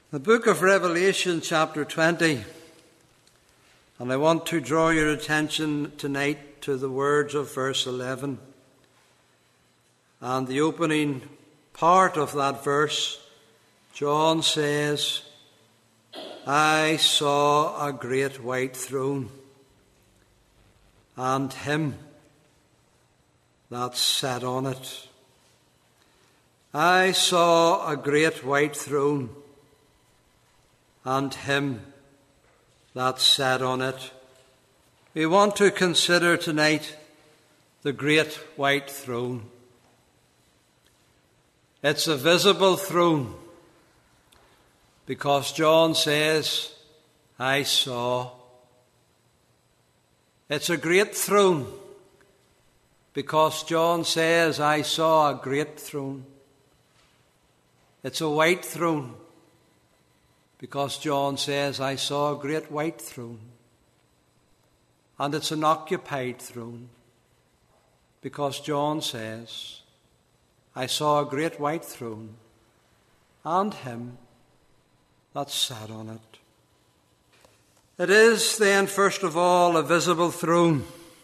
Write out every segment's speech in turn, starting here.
The book of Revelation, chapter 20, and I want to draw your attention tonight to the words of verse 11. And the opening part of that verse, John says, I saw a great white throne, and him that sat on it. I saw a great white throne, and him that sat on it. We want to consider tonight the great white throne. It's a visible throne because John says, I saw. It's a great throne because John says, I saw a great throne. It's a white throne because John says, I saw a great white throne. And it's an occupied throne because John says, I saw a great white throne and him that sat on it. It is then, first of all, a visible throne.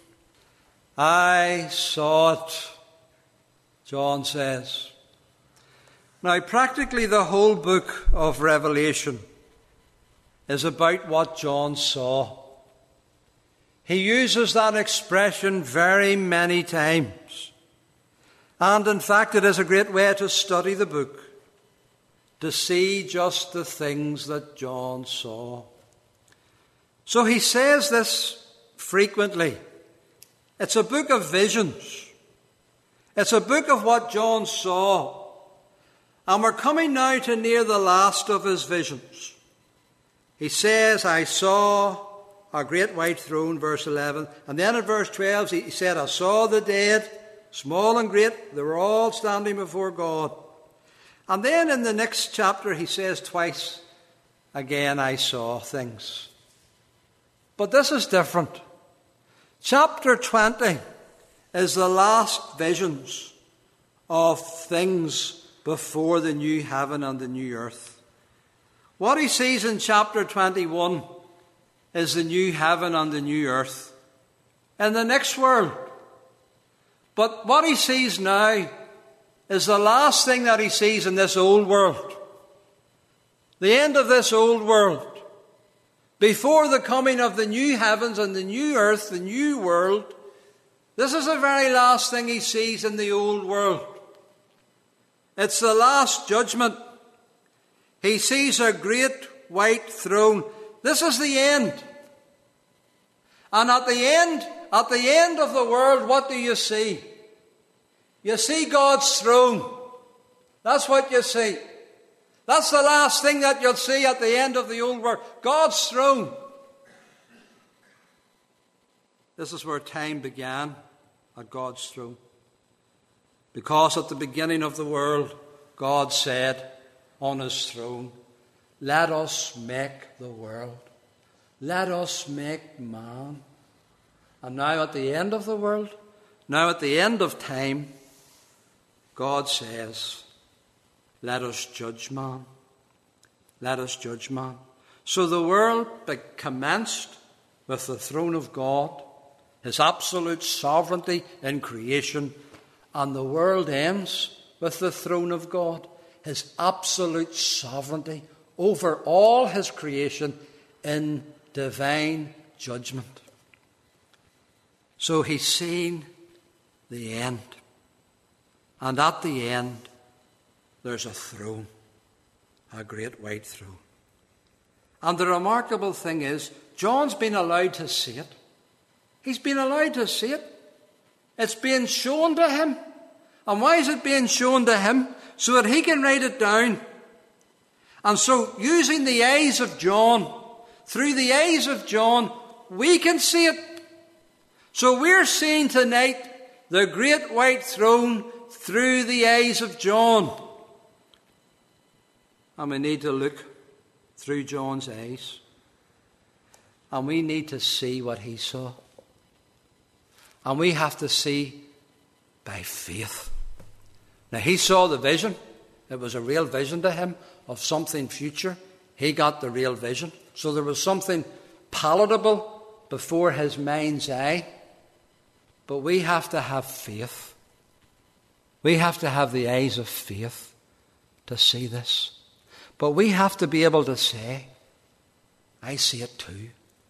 I saw it, John says. Now, practically the whole book of Revelation is about what John saw. He uses that expression very many times. And in fact, it is a great way to study the book, to see just the things that John saw. So he says this frequently. It's a book of visions. It's a book of what John saw. And we're coming now to near the last of his visions. He says, I saw a great white throne, verse 11. And then in verse 12, he said, I saw the dead, small and great. They were all standing before God. And then in the next chapter, he says twice, again, I saw things. But this is different. Chapter 20 is the last visions of things before the new heaven and the new earth. What he sees in chapter 21 is the new heaven and the new earth in the next world. But what he sees now is the last thing that he sees in this old world. The end of this old world. Before the coming of the new heavens and the new earth, the new world, this is the very last thing he sees in the old world. It's the last judgment. He sees a great white throne. This is the end. And at the end of the world, what do you see? You see God's throne. That's what you see. That's the last thing that you'll see at the end of the old world. God's throne. This is where time began, at God's throne. Because at the beginning of the world, God said on his throne, let us make the world. Let us make man. And now at the end of the world, now at the end of time, God says, let us judge man. Let us judge man. So the world commenced with the throne of God, his absolute sovereignty in creation, and the world ends with the throne of God, his absolute sovereignty over all his creation in divine judgment. So he's seen the end. And at the end, there's a throne, a great white throne. And the remarkable thing is, John's been allowed to see it. He's been allowed to see it. It's being shown to him. And why is it being shown to him? So that he can write it down. And so, using the eyes of John, through the eyes of John, we can see it. So we're seeing tonight the great white throne through the eyes of John. And we need to look through John's eyes. And we need to see what he saw. And we have to see by faith. Now, he saw the vision. It was a real vision to him of something future. He got the real vision. So there was something palatable before his mind's eye. But we have to have faith. We have to have the eyes of faith to see this. But we have to be able to say, I see it too.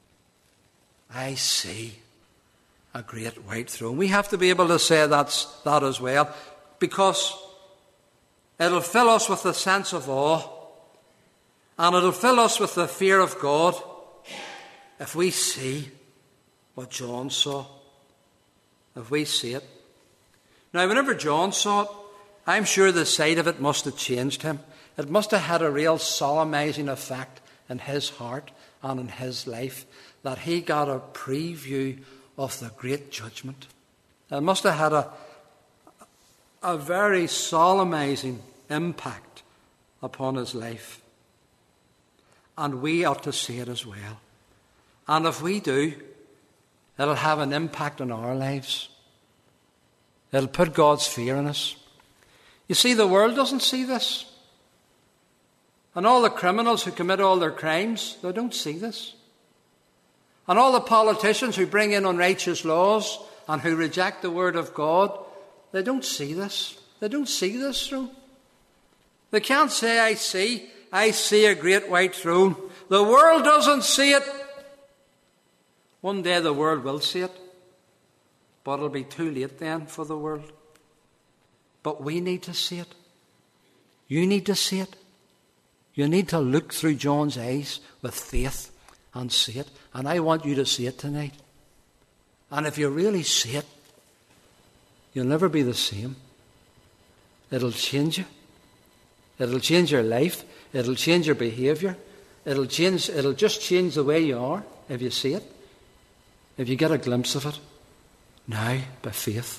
I see a great white throne. We have to be able to say that as well, because it'll fill us with a sense of awe, and it'll fill us with the fear of God if we see what John saw. If we see it. Now, whenever John saw it, I'm sure the sight of it must have changed him. It must have had a real solemnizing effect in his heart and in his life, that he got a preview of the great judgment. It must have had a very solemnizing impact upon his life. And we ought to see it as well. And if we do, it'll have an impact on our lives. It'll put God's fear in us. You see, the world doesn't see this. And all the criminals who commit all their crimes, they don't see this. And all the politicians who bring in unrighteous laws and who reject the word of God, they don't see this. They don't see this throne. They can't say, I see a great white throne. The world doesn't see it. One day the world will see it, but it'll be too late then for the world. But we need to see it. You need to see it. You need to look through John's eyes with faith and see it. And I want you to see it tonight. And if you really see it, you'll never be the same. It'll change you. It'll change your life. It'll change your behaviour. It'll just change the way you are if you see it. If you get a glimpse of it now by faith.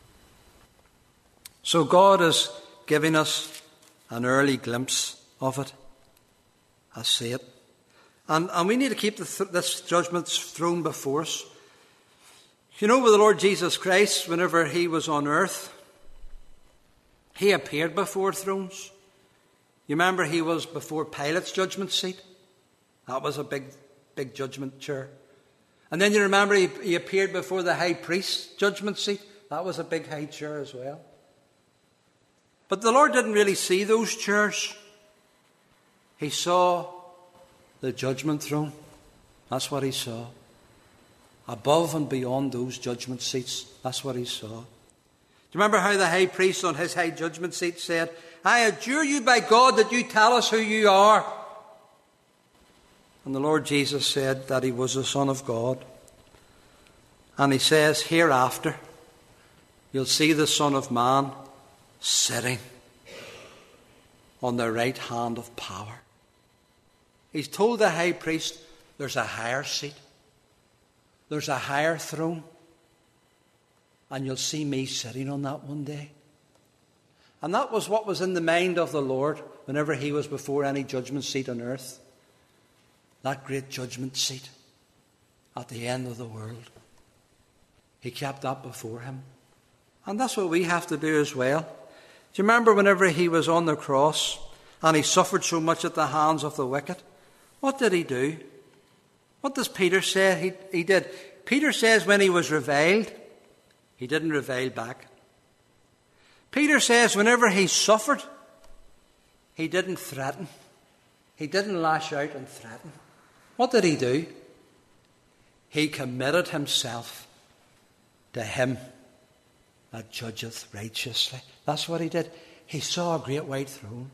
So God is giving us an early glimpse of it. I see it. And we need to keep this judgment throne before us. You know, with the Lord Jesus Christ, whenever he was on earth, he appeared before thrones. You remember he was before Pilate's judgment seat? That was a big judgment chair. And then you remember he appeared before the high priest's judgment seat. That was a big high chair as well. But the Lord didn't really see those chairs. He saw the judgment throne. That's what he saw. Above and beyond those judgment seats. That's what he saw. Do you remember how the high priest on his high judgment seat said, I adjure you by God that you tell us who you are. And the Lord Jesus said that he was the Son of God. And he says, hereafter, you'll see the Son of Man sitting on the right hand of power. He's told the high priest there's a higher seat. There's a higher throne. And you'll see me sitting on that one day. And that was what was in the mind of the Lord whenever he was before any judgment seat on earth. That great judgment seat at the end of the world. He kept that before him. And that's what we have to do as well. Do you remember whenever he was on the cross and he suffered so much at the hands of the wicked? What did he do? What does Peter say he did? Peter says when he was reviled, he didn't revile back. Peter says whenever he suffered, he didn't threaten. He didn't lash out and threaten. What did he do? He committed himself to him that judgeth righteously. That's what he did. He saw a great white throne.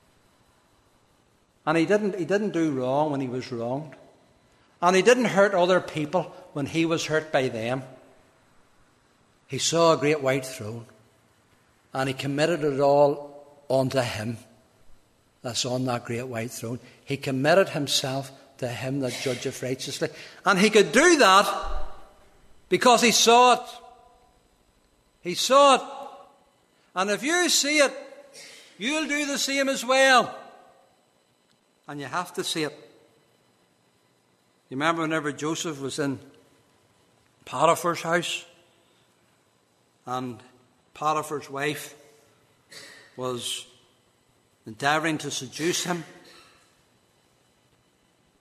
And he didn't do wrong when he was wronged. And he didn't hurt other people when he was hurt by them. He saw a great white throne. And he committed it all unto him that's on that great white throne. He committed himself to him that judgeth righteously. And he could do that because he saw it. He saw it. And if you see it, you'll do the same as well. And you have to see it. You remember whenever Joseph was in Potiphar's house and Potiphar's wife was endeavouring to seduce him.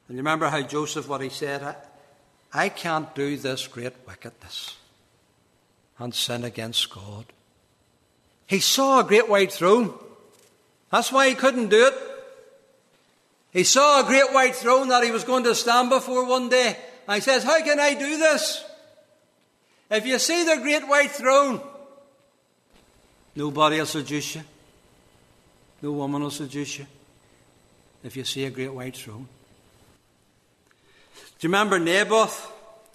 And you remember how Joseph, what he said, I can't do this great wickedness and sin against God. He saw a great white throne. That's why he couldn't do it. He saw a great white throne that he was going to stand before one day. And he says, how can I do this? If you see the great white throne, nobody will seduce you. No woman will seduce you if you see a great white throne. Do you remember Naboth?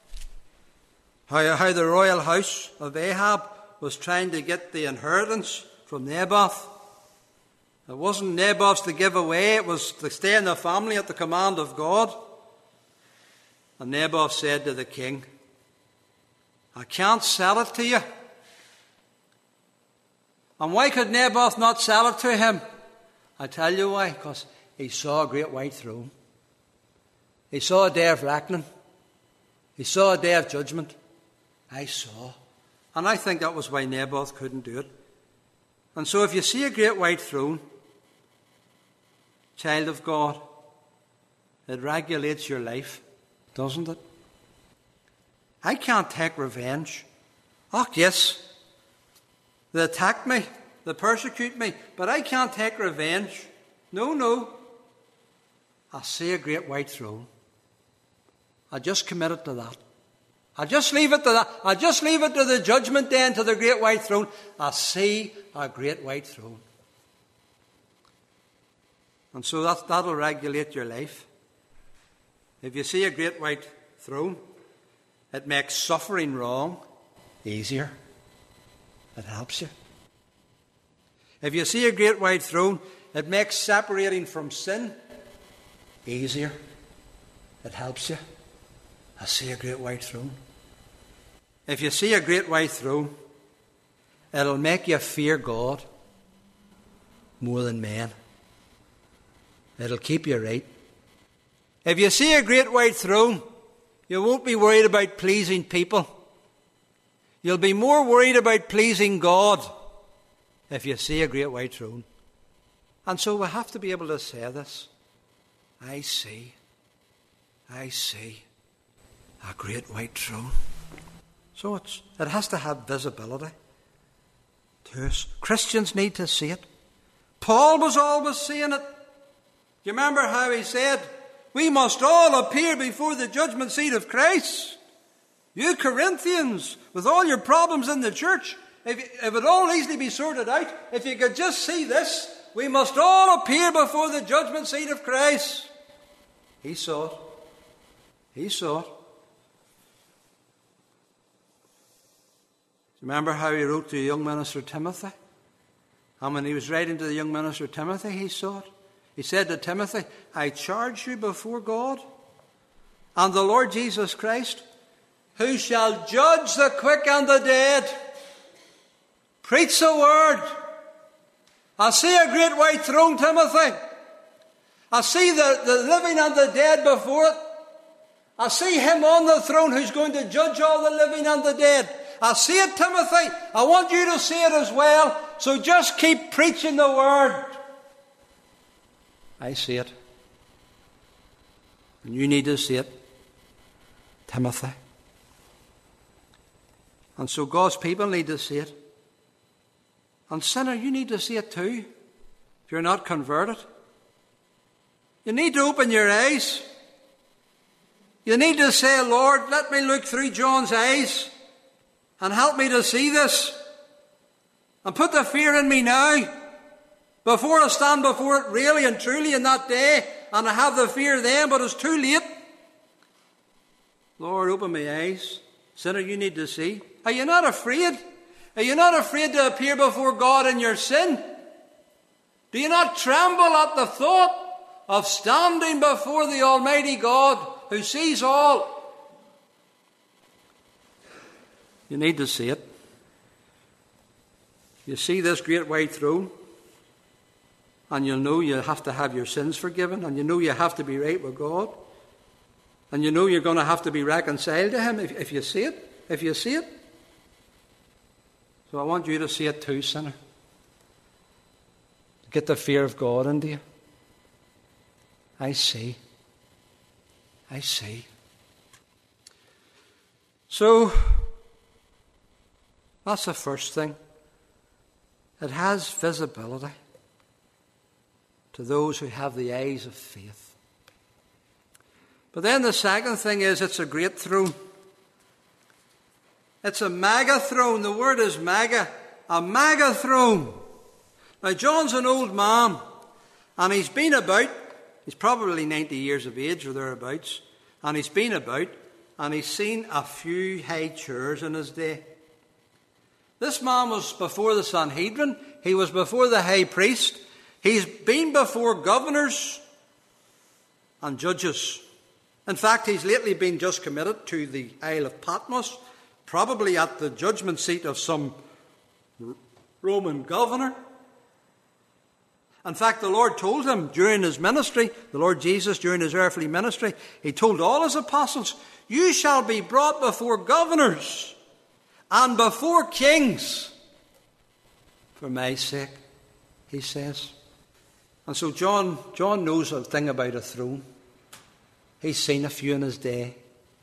How the royal house of Ahab was trying to get the inheritance from Naboth. It wasn't Naboth's to give away, it was to stay in the family at the command of God. And Naboth said to the king, I can't sell it to you. And why could Naboth not sell it to him? I tell you why, because he saw a great white throne. He saw a day of reckoning. He saw a day of judgment. I saw. And I think that was why Naboth couldn't do it. And so if you see a great white throne, child of God, it regulates your life, doesn't it? I can't take revenge. Oh, yes, they attack me, they persecute me, but I can't take revenge. No. I see a great white throne. I just committed to that. I just leave it to that. I just leave it to the judgment day and to the great white throne. I see a great white throne. And so that'll regulate your life. If you see a great white throne, it makes suffering wrong easier. It helps you. If you see a great white throne, it makes separating from sin easier. It helps you. I see a great white throne. If you see a great white throne, it'll make you fear God more than men. It'll keep you right. If you see a great white throne, you won't be worried about pleasing people. You'll be more worried about pleasing God if you see a great white throne. And so we have to be able to say this. I see a great white throne. So it has to have visibility to us. Christians need to see it. Paul was always seeing it. Do you remember how he said, we must all appear before the judgment seat of Christ? You Corinthians, with all your problems in the church, if it all easily be sorted out, if you could just see this, we must all appear before the judgment seat of Christ. He saw it. He saw it. Remember how he wrote to the young minister Timothy? And when he was writing to the young minister Timothy, he saw it. He said to Timothy, I charge you before God and the Lord Jesus Christ, who shall judge the quick and the dead. Preach the word. I see a great white throne, Timothy. I see the living and the dead before it. I see him on the throne who's going to judge all the living and the dead. I see it, Timothy. I want you to see it as well. So just keep preaching the word. I see it. And you need to see it, Timothy. And so God's people need to see it. And sinner, you need to see it too, if you're not converted. You need to open your eyes. You need to say, Lord, let me look through John's eyes and help me to see this. And put the fear in me now, before I stand before it really and truly in that day, and I have the fear then, but it's too late. Lord, open my eyes. Sinner, you need to see. Are you not afraid? Are you not afraid to appear before God in your sin? Do you not tremble at the thought of standing before the Almighty God who sees all? You need to see it. You see this great white throne, and you'll know you have to have your sins forgiven, and you know you have to be right with God, and you know you're going to have to be reconciled to Him if you see it. If you see it. So I want you to see it too, sinner. Get the fear of God into you. I see. I see. So, that's the first thing. It has visibility to those who have the eyes of faith. But then the second thing is it's a great throne. It's a mega throne. The word is mega. A mega throne. Now, John's an old man, and he's been about. He's probably 90 years of age or thereabouts. And he's been about, and he's seen a few high chairs in his day. This man was before the Sanhedrin. He was before the high priest. He's been before governors and judges. In fact, he's lately been just committed to the Isle of Patmos, probably at the judgment seat of some Roman governor. In fact, the Lord told him during his ministry, the Lord Jesus during his earthly ministry, he told all his apostles, you shall be brought before governors and before kings for my sake, he says. And so John knows a thing about a throne. He's seen a few in his day.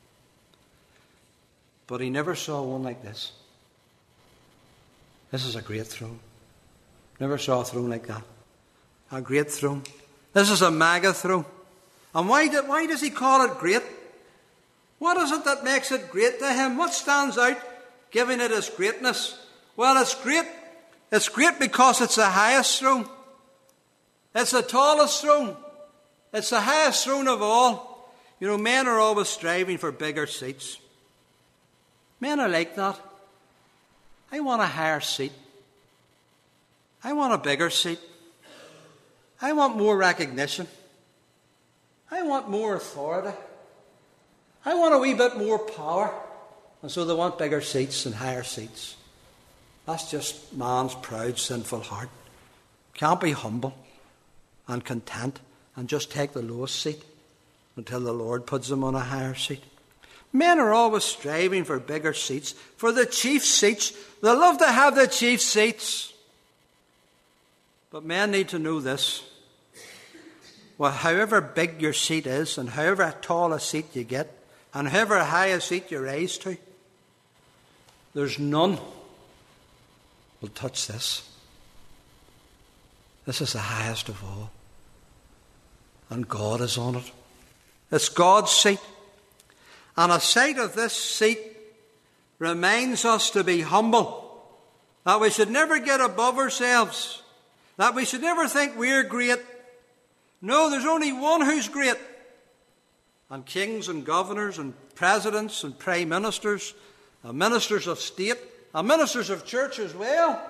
But he never saw one like this. This is a great throne. Never saw a throne like that. A great throne. This is a mega throne. And why does he call it great? What is it that makes it great to him? What stands out, giving it its greatness? Well, it's great. It's great because it's the highest throne. It's the tallest throne. It's the highest throne of all. You know, men are always striving for bigger seats. Men are like that. I want a higher seat. I want a bigger seat. I want more recognition. I want more authority. I want a wee bit more power. And so they want bigger seats and higher seats. That's just man's proud, sinful heart. Can't be humble and content and just take the lowest seat until the Lord puts them on a higher seat. Men are always striving for bigger seats, for the chief seats. They love to have the chief seats. But men need to know this. Well, however big your seat is, and however tall a seat you get, and however high a seat you rise to, there's none will touch this. This is the highest of all. And God is on it. It's God's seat. And a sight of this seat reminds us to be humble. That we should never get above ourselves. That we should never think we're great. No, there's only one who's great. And kings and governors and presidents and prime ministers and ministers of state and ministers of church as well,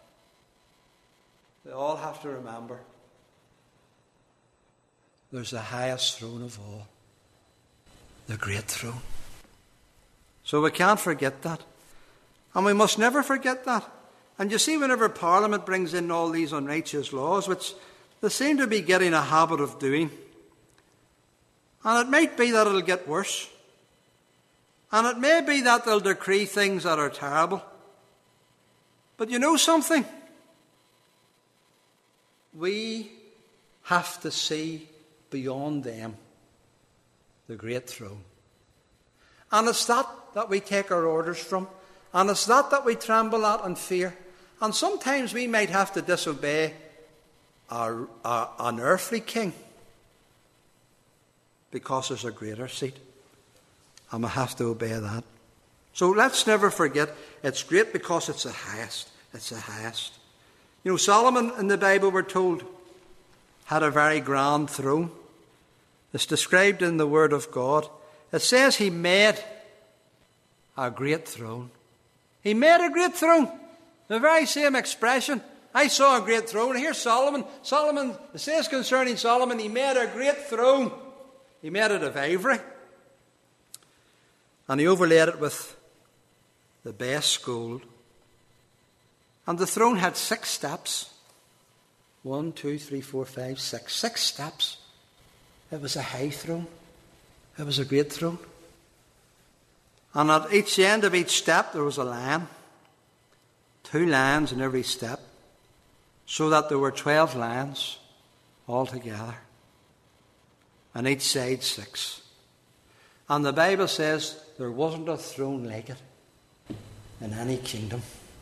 they all have to remember there's the highest throne of all, the great throne. So we can't forget that. And we must never forget that. And you see, whenever Parliament brings in all these unrighteous laws, which they seem to be getting a habit of doing, and it might be that it'll get worse, and it may be that they'll decree things that are terrible. But you know something? We have to see beyond them the great throne. And it's that we take our orders from. And it's that we tremble at and fear. And sometimes we might have to disobey an earthly king because there's a greater seat. And we have to obey that. So let's never forget, it's great because it's the highest. It's the highest. You know, Solomon in the Bible, we're told, had a very grand throne. It's described in the Word of God. It says he made a great throne. He made a great throne. The very same expression. I saw a great throne. Here's Solomon. It says concerning Solomon, he made a great throne. He made it of ivory. And he overlaid it with the best gold. And the throne had 6 steps. 1, 2, 3, 4, 5, 6. 6 steps. It was a high throne. It was a great throne. And at each end of each step there was a lion. 2 lions in every step. So that there were 12 lions altogether. And each side 6. And the Bible says there wasn't a throne like it in any kingdom.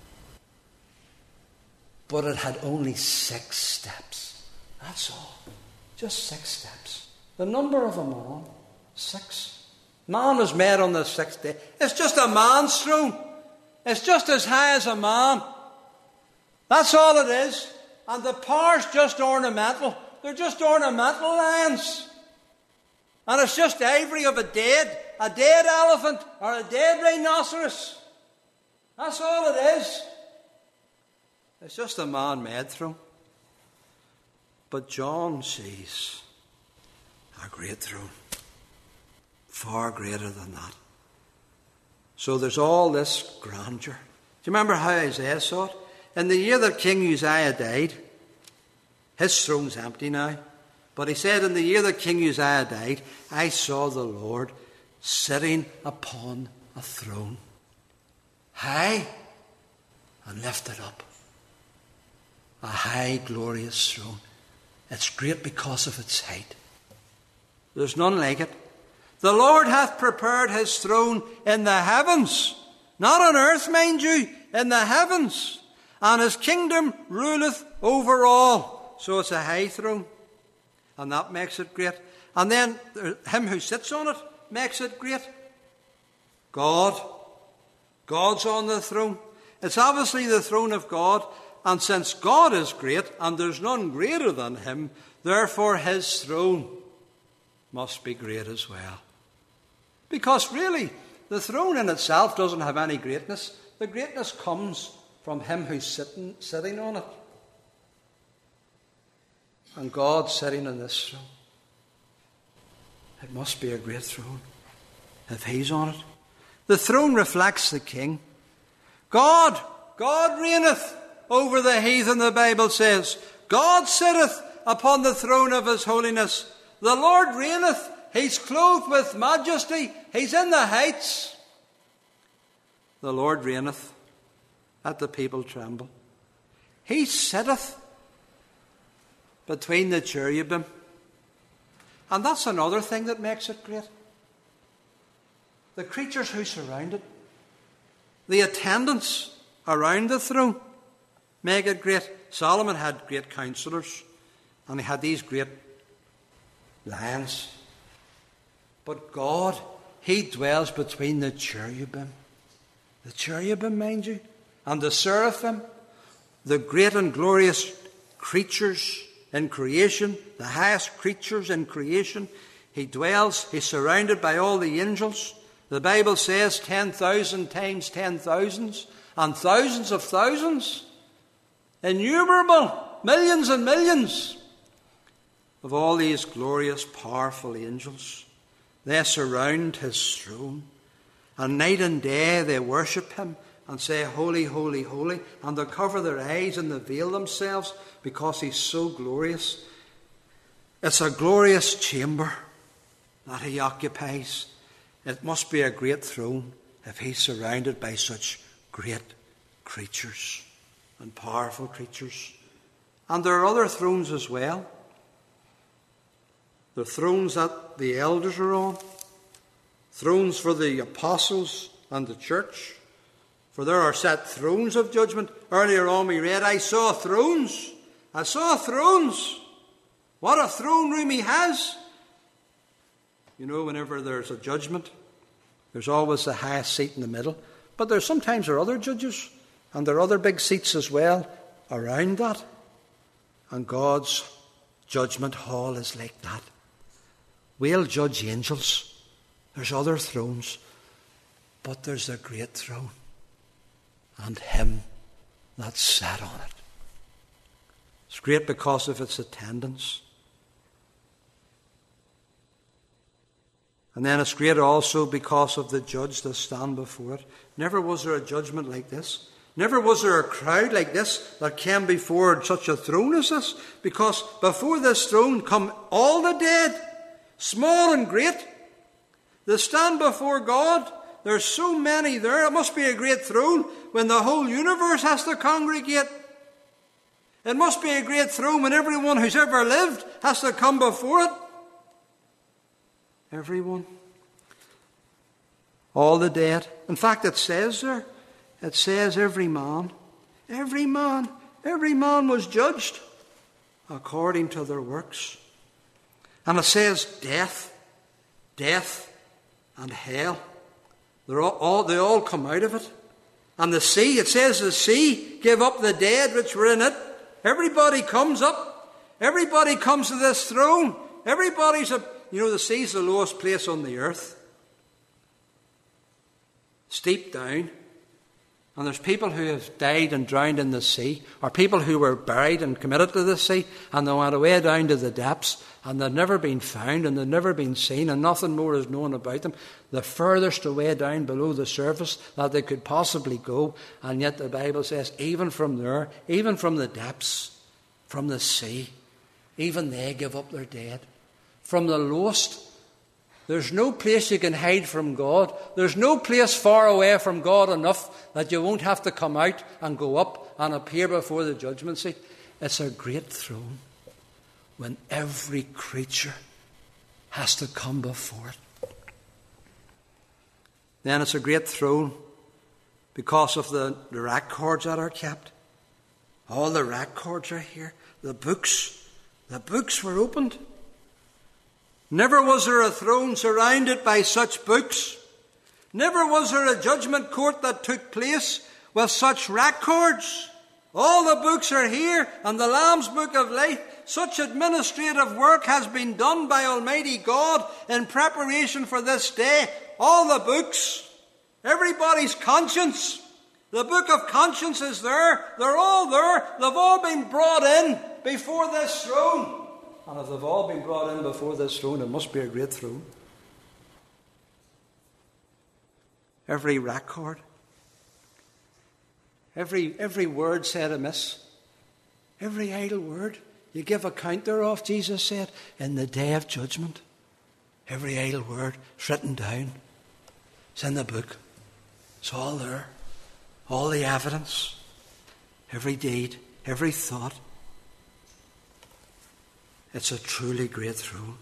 But it had only 6 steps. That's all. Just 6 steps. The number of a man, 6. Man is made on the 6th day. It's just a man's throne. It's just as high as a man. That's all it is. And the power's just ornamental. They're just ornamental lions. And it's just ivory of a dead elephant or a dead rhinoceros. That's all it is. It's just a man-made throne. But John sees a great throne. Far greater than that. So there's all this grandeur. Do you remember how Isaiah saw it? In the year that King Uzziah died, his throne's empty now. But he said, in the year that King Uzziah died, I saw the Lord sitting upon a throne, high and lifted up. A high, glorious throne. It's great because of its height. There's none like it. The Lord hath prepared his throne in the heavens. Not on earth, mind you, in the heavens. And his kingdom ruleth over all. So it's a high throne. And that makes it great. And then him who sits on it makes it great. God. God's on the throne. It's obviously the throne of God. And since God is great, and there's none greater than him, therefore his throne must be great as well. Because really, the throne in itself doesn't have any greatness. The greatness comes from him who's sitting on it. And God sitting on this throne. It must be a great throne if he's on it. The throne reflects the king. God reigneth over the heathen, the Bible says. God sitteth upon the throne of his holiness. The Lord reigneth. He's clothed with majesty. He's in the heights. The Lord reigneth. Let the people tremble. He sitteth between the cherubim. And that's another thing that makes it great. The creatures who surround it, the attendants around the throne, make it great. Solomon had great counselors, and he had these great lions. But God, he dwells between the cherubim. The cherubim, mind you, and the seraphim, the great and glorious creatures in creation, the highest creatures in creation. He dwells, he's surrounded by all the angels. The Bible says 10,000 times 10,000s, and thousands of thousands. Innumerable, millions and millions of all these glorious, powerful angels. They surround his throne. And night and day they worship him and say, Holy, holy, holy. And they cover their eyes and they veil themselves because he's so glorious. It's a glorious chamber that he occupies. It must be a great throne if he's surrounded by such great creatures and powerful creatures. And there are other thrones as well. The thrones that the elders are on. Thrones for the apostles and the church. For there are set thrones of judgment. Earlier on we read, I saw thrones. I saw thrones. What a throne room he has. You know, whenever there's a judgment, there's always the highest seat in the middle. But sometimes there are other judges. And there are other big seats as well around that. And God's judgment hall is like that. We'll judge angels. There's other thrones. But there's a great throne. And him that sat on it. It's great because of its attendance. And then it's great also because of the judge that stand before it. Never was there a judgment like this. Never was there a crowd like this that came before such a throne as this. Because before this throne come all the dead, small and great. They stand before God. There's so many there. It must be a great throne when the whole universe has to congregate. It must be a great throne when everyone who's ever lived has to come before it. Everyone. All the dead. In fact, it says there, it says every man was judged according to their works. And it says death and hell. They all come out of it. And the sea, it says the sea gave up the dead which were in it. Everybody comes up. Everybody comes to this throne. The sea's the lowest place on the earth. Steep down. And there's people who have died and drowned in the sea, or people who were buried and committed to the sea, and they went away down to the depths, and they've never been found, and they've never been seen, and nothing more is known about them. The furthest away down below the surface that they could possibly go, and yet the Bible says, even from there, even from the depths, from the sea, even they give up their dead. From the lowest, there's no place you can hide from God. There's no place far away from God enough that you won't have to come out and go up and appear before the judgment seat. It's a great throne when every creature has to come before it. Then it's a great throne because of the records that are kept. All the records are here. The books were opened. Never was there a throne surrounded by such books. Never was there a judgment court that took place with such records. All the books are here, and the Lamb's Book of Life. Such administrative work has been done by Almighty God in preparation for this day. All the books, everybody's conscience. The book of conscience is there. They're all there. They've all been brought in before this throne. And if they've all been brought in before this throne, it must be a great throne. Every record, every word said amiss, every idle word, you give account thereof, Jesus said, in the day of judgment. Every idle word is written down. It's in the book. It's all there. All the evidence, every deed, every thought. It's a truly great throne.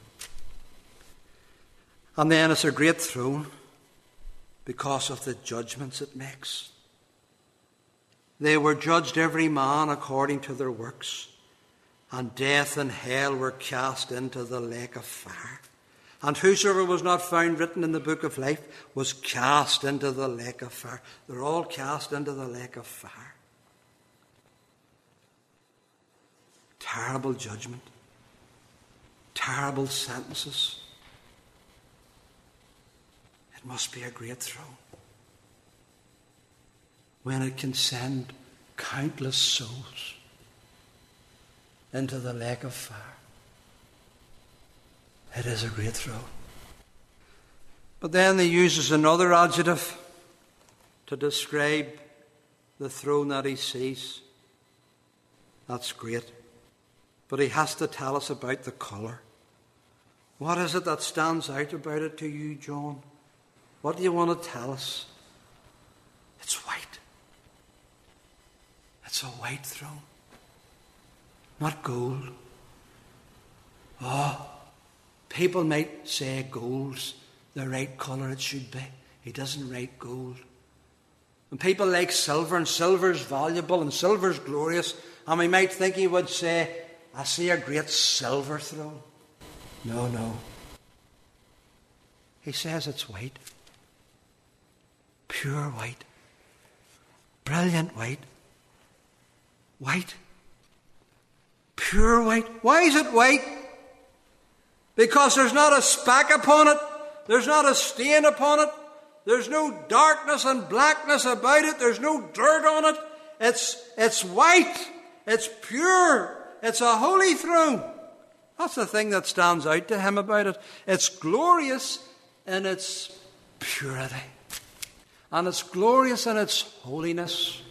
And then it's a great throne because of the judgments it makes. They were judged every man according to their works, and death and hell were cast into the lake of fire. And whosoever was not found written in the book of life was cast into the lake of fire. They're all cast into the lake of fire. Terrible judgment. Terrible sentences. It must be a great throne when it can send countless souls into the lake of fire. It is a great throne. But then he uses another adjective to describe the throne that he sees. That's great. But he has to tell us about the colour. What is it that stands out about it to you, John? What do you want to tell us? It's white. It's a white throne. Not gold. People might say gold's the right colour it should be. He doesn't write gold. And people like silver, and silver's valuable, and silver's glorious. And we might think he would say, I see a great silver throne. No. He says it's white. Pure white. Brilliant white. White. Pure white. Why is it white? Because there's not a speck upon it. There's not a stain upon it. There's no darkness and blackness about it. There's no dirt on it. It's white. It's pure. It's a holy throne. That's the thing that stands out to him about it. It's glorious in its purity. And it's glorious in its holiness.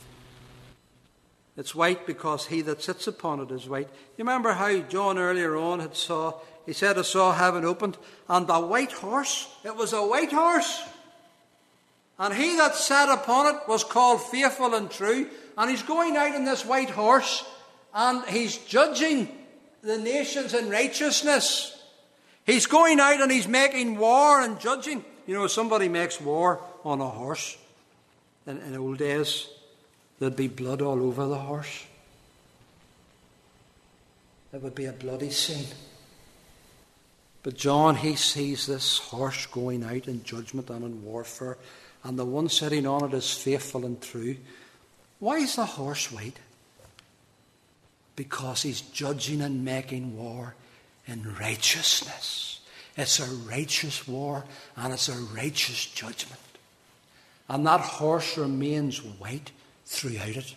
It's white because he that sits upon it is white. You remember how John earlier on he said, I saw heaven opened, and the white horse, it was a white horse. And he that sat upon it was called Faithful and True. And he's going out on this white horse, and he's judging the nations in righteousness. He's going out and he's making war and judging. You know, if somebody makes war on a horse, in old days, there'd be blood all over the horse. It would be a bloody scene. But John, he sees this horse going out in judgment and in warfare, and the one sitting on it is faithful and true. Why is the horse white? Because he's judging and making war in righteousness. It's a righteous war, and it's a righteous judgment. And that horse remains white throughout it.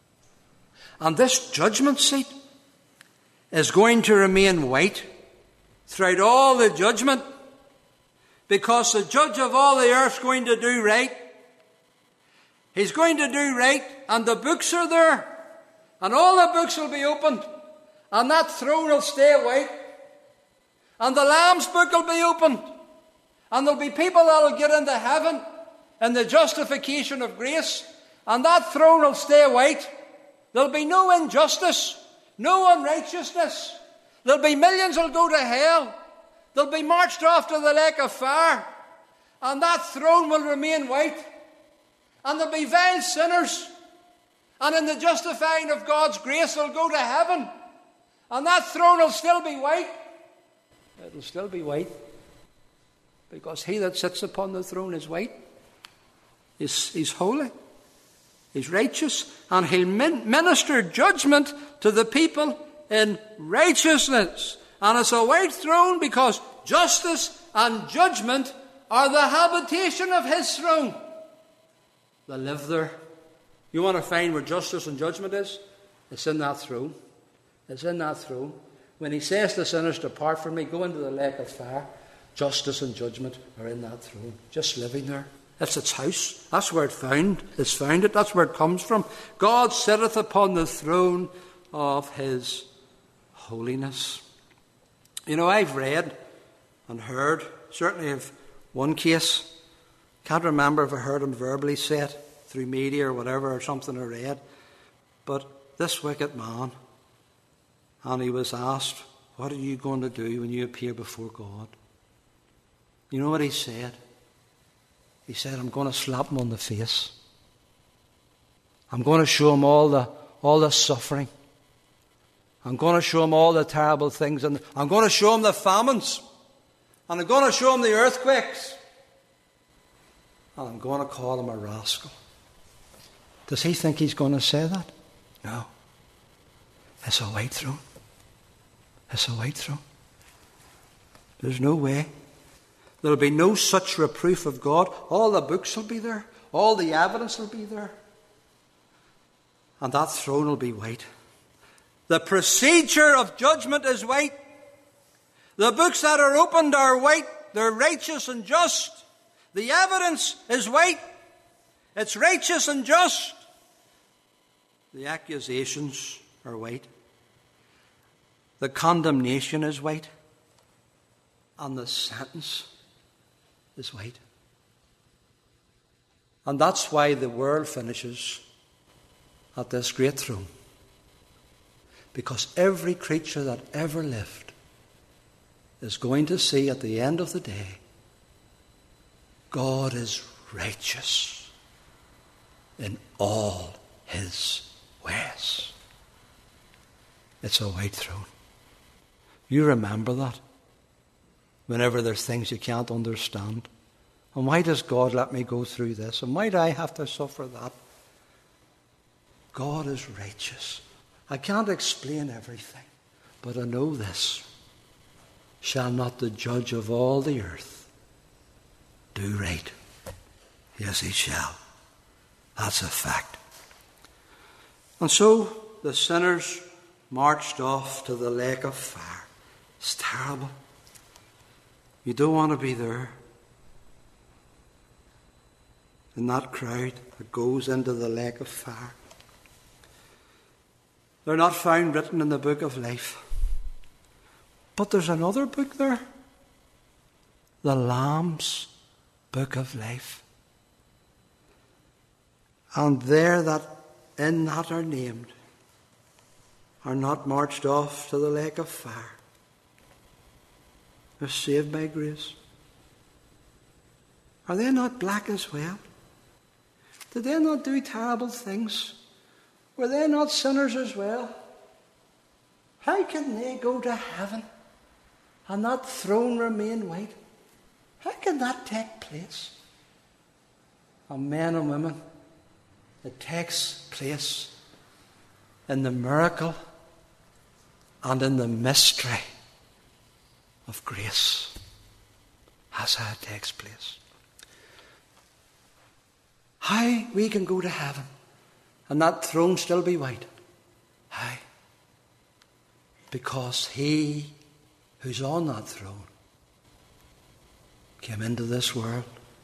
And this judgment seat is going to remain white throughout all the judgment, because the judge of all the earth is going to do right. He's going to do right, and the books are there, and all the books will be opened, and that throne will stay white, and the Lamb's book will be opened, and there'll be people that will get into heaven in the justification of grace, and that throne will stay white. There'll be no injustice, no unrighteousness. There'll be millions who'll go to hell. They'll be marched off to the lake of fire, and that throne will remain white. And there'll be vile sinners, and in the justifying of God's grace they'll go to heaven, and that throne will still be white. It'll still be white, because he that sits upon the throne is white. He's holy, he's righteous, and he'll minister judgment to the people in righteousness. And it's a white throne because justice and judgment are the habitation of his throne. They live there. You want to find where justice and judgment is? It's in that throne. It's in that throne. When he says to sinners, depart from me, go into the lake of fire, justice and judgment are in that throne, just living there. That's its house. That's where it's founded. That's where it comes from. God sitteth upon the throne of his holiness. You know, I've read and heard, certainly of one case, can't remember if I heard him verbally say it through media or whatever, or something I read, but this wicked man, and he was asked, what are you going to do when you appear before God? You know what he said? He said, I'm going to slap him on the face. I'm going to show him all the suffering. I'm going to show him all the terrible things, and I'm going to show him the famines, and I'm going to show him the earthquakes, and I'm going to call him a rascal. Does he think he's going to say that? No. It's a white throne. It's a white throne. There's no way. There'll be no such reproof of God. All the books will be there. All the evidence will be there. And that throne will be white. The procedure of judgment is white. The books that are opened are white. They're righteous and just. The evidence is white. It's righteous and just. The accusations are white. The condemnation is white. And the sentence is white. And that's why the world finishes at this great throne. Because every creature that ever lived is going to see at the end of the day, God is righteous in all his ways. It's a white throne. You remember that whenever there's things you can't understand. And why does God let me go through this? And why do I have to suffer that? God is righteous. I can't explain everything, but I know this. Shall not the judge of all the earth do right? Yes, he shall. That's a fact. And so the sinners marched off to the lake of fire. It's terrible. You don't want to be there. In that crowd that goes into the lake of fire. They're not found written in the book of life. But there's another book there. The Lamb's book of life. And there that in that are named are not marched off to the lake of fire. They're saved by grace. Are they not black as well? Did they not do terrible things? Were they not sinners as well? How can they go to heaven and that throne remain white? How can that take place? And men and women, it takes place in the miracle and in the mystery of grace. That's how it takes place. How we can go to heaven and that throne still be white? How? Because he who's on that throne came into this world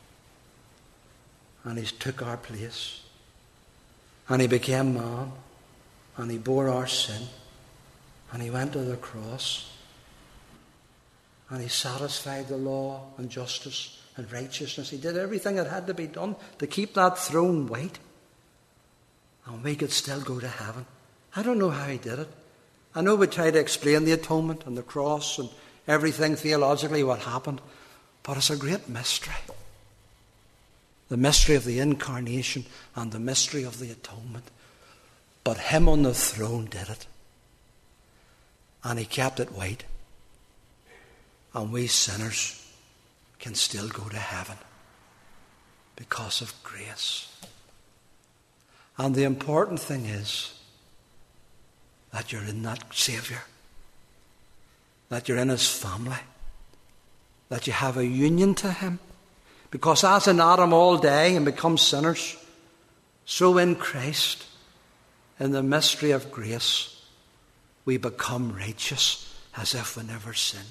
and he's took our place and he became man and he bore our sin and he went to the cross and he satisfied the law and justice and righteousness. He did everything that had to be done to keep that throne white, and we could still go to heaven. I don't know how he did it. I know we try to explain the atonement and the cross and everything theologically what happened, but it's a great mystery. The mystery of the incarnation and the mystery of the atonement. But him on the throne did it. And he kept it white. And we sinners can still go to heaven because of grace. And the important thing is that you're in that Saviour, that you're in his family, that you have a union to him. Because as in Adam all die and become sinners, so in Christ, in the mystery of grace, we become righteous as if we never sinned.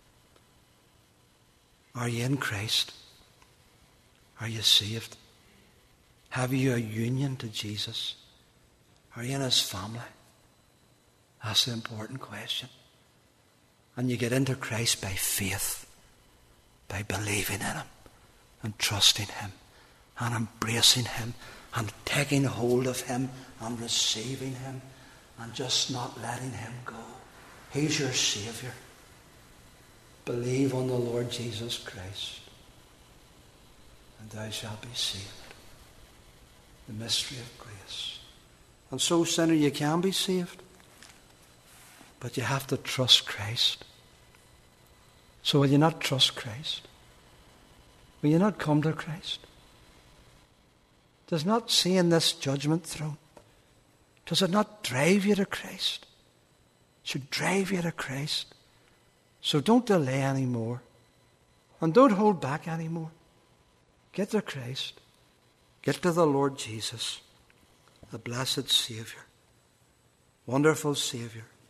Are you in Christ? Are you saved? Have you a union to Jesus? Are you in his family? That's the important question. And you get into Christ by faith, by believing in him and trusting him and embracing him and taking hold of him and receiving him and just not letting him go. He's your Saviour. Believe on the Lord Jesus Christ and thou shalt be saved. The mystery of grace. And so, sinner, you can be saved, but you have to trust Christ. So will you not trust Christ? Will you not come to Christ? Does not seeing this judgment throne, does it not drive you to Christ? It should drive you to Christ. So don't delay anymore. And don't hold back anymore. Get to Christ. Get to the Lord Jesus, the blessed Saviour. Wonderful Saviour.